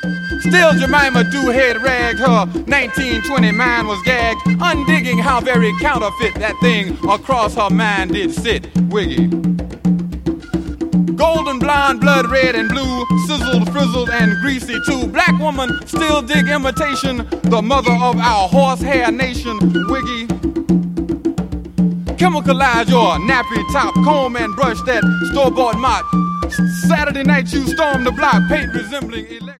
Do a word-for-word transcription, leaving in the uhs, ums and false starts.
Still Jemima do-head ragged, her nineteen twenty mind was gagged, undigging how very counterfeit that thing across her mind did sit. Wiggy. Golden blonde, blood red and blue, sizzled, frizzled, and greasy too. Black woman, still dig imitation, the mother of our horsehair nation. Wiggy. Chemicalize your nappy top, comb and brush that store-bought mop. Saturday night you storm the block, paint resembling elect.